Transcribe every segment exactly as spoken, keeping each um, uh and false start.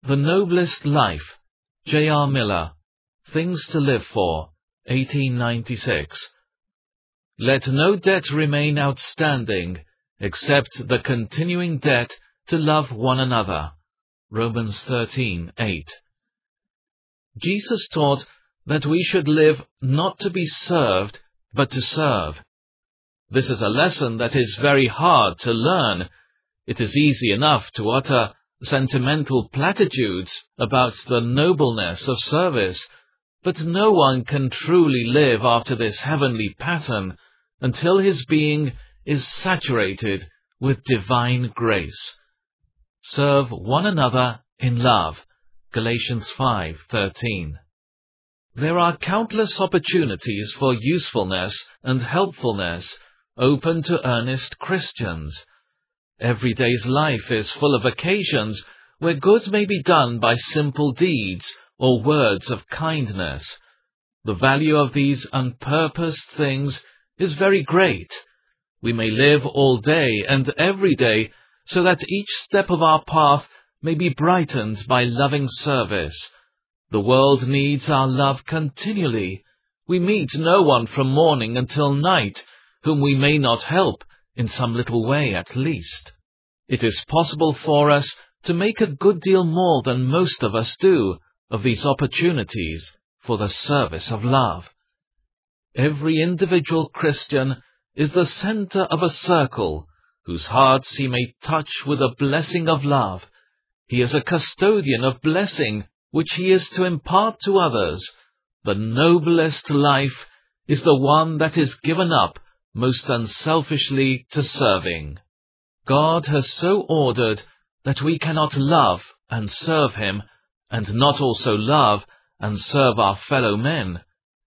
The Noblest Life, J R Miller, Things to Live For, eighteen ninety-six. Let no debt remain outstanding, except the continuing debt to love one another. Romans thirteen eight. Jesus taught that we should live not to be served, but to serve. This is a lesson that is very hard to learn. It is easy enough to utter sentimental platitudes about the nobleness of service, but no one can truly live after this heavenly pattern until his being is saturated with divine grace. Serve one another in love. Galatians five thirteen. There are countless opportunities for usefulness and helpfulness open to earnest Christians. Every day's life is full of occasions where good may be done by simple deeds or words of kindness. The value of these unpurposed things is very great. We may live all day and every day so that each step of our path may be brightened by loving service. The world needs our love continually. We meet no one from morning until night whom we may not help in some little way at least. It is possible for us to make a good deal more than most of us do of these opportunities for the service of love. Every individual Christian is the center of a circle whose hearts he may touch with the blessing of love. He is a custodian of blessing which he is to impart to others. The noblest life is the one that is given up most unselfishly to serving. God has so ordered that we cannot love and serve Him, and not also love and serve our fellow men.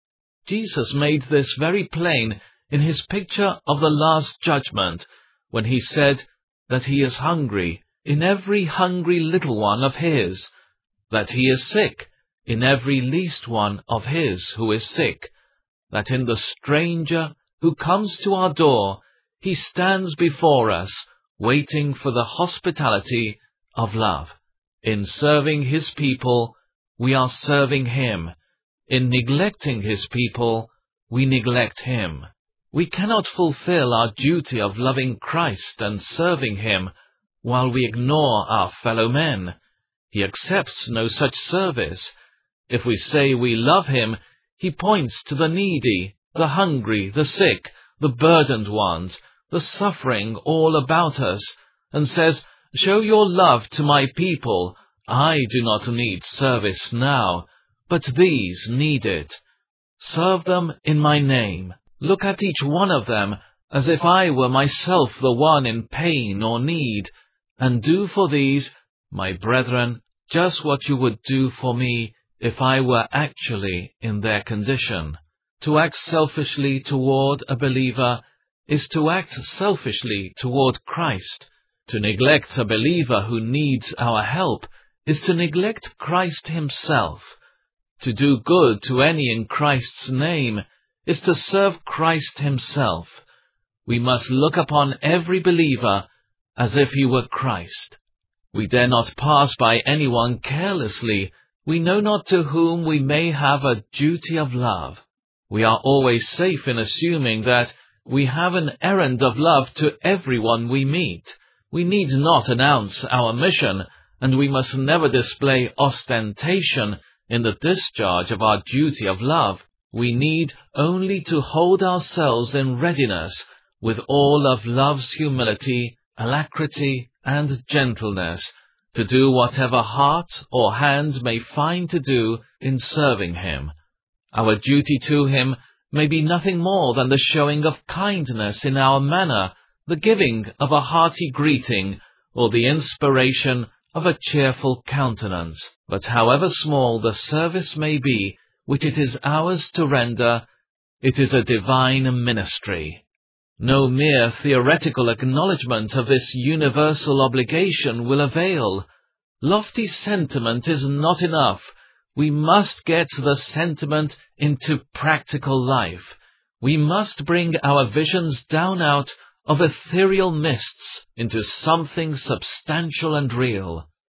Jesus made this very plain in His picture of the Last Judgment, when He said that He is hungry in every hungry little one of His, that He is sick in every least one of His who is sick, that in the stranger who comes to our door, He stands before us, waiting for the hospitality of love. In serving His people, we are serving Him. In neglecting His people, we neglect Him. We cannot fulfill our duty of loving Christ and serving Him while we ignore our fellow men. He accepts no such service. If we say we love Him, He points to the needy, the hungry, the sick, the burdened ones, the suffering all about us, and says, "Show your love to my people. I do not need service now, but these need it. Serve them in my name. Look at each one of them as if I were myself the one in pain or need, and do for these, my brethren, just what you would do for me if I were actually in their condition." To act selfishly toward a believer is to act selfishly toward Christ. To neglect a believer who needs our help is to neglect Christ Himself. To do good to any in Christ's name is to serve Christ Himself. We must look upon every believer as if he were Christ. We dare not pass by anyone carelessly. We know not to whom we may have a duty of love. We are always safe in assuming that we have an errand of love to everyone we meet. We need not announce our mission, and we must never display ostentation in the discharge of our duty of love. We need only to hold ourselves in readiness with all of love's humility, alacrity, and gentleness, to do whatever heart or hand may find to do in serving Him. Our duty to Him may be nothing more than the showing of kindness in our manner, the giving of a hearty greeting, or the inspiration of a cheerful countenance. But however small the service may be which it is ours to render, it is a divine ministry. No mere theoretical acknowledgment of this universal obligation will avail. Lofty sentiment is not enough. We must get the sentiment into practical life. We must bring our visions down out of ethereal mists into something substantial and real.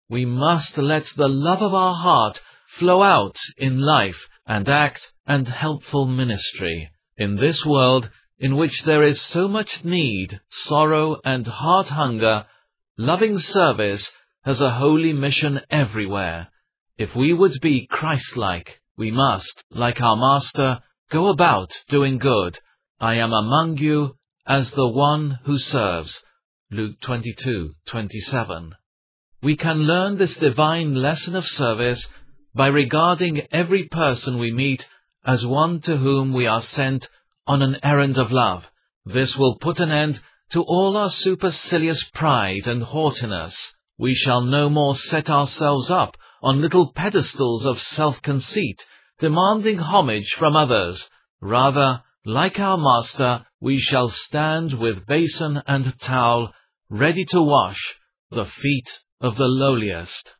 We must let the love of our heart flow out in life and act and helpful ministry. In this world, in which there is so much need, sorrow, and heart hunger, loving service has a holy mission everywhere. If we would be Christ-like, we must, like our Master, go about doing good. I am among you as the one who serves. Luke twenty-two twenty-seven. We can learn this divine lesson of service by regarding every person we meet as one to whom we are sent on an errand of love. This will put an end to all our supercilious pride and haughtiness. We shall no more set ourselves up on little pedestals of self-conceit, demanding homage from others. Rather, like our Master, we shall stand with basin and towel, ready to wash the feet of the lowliest.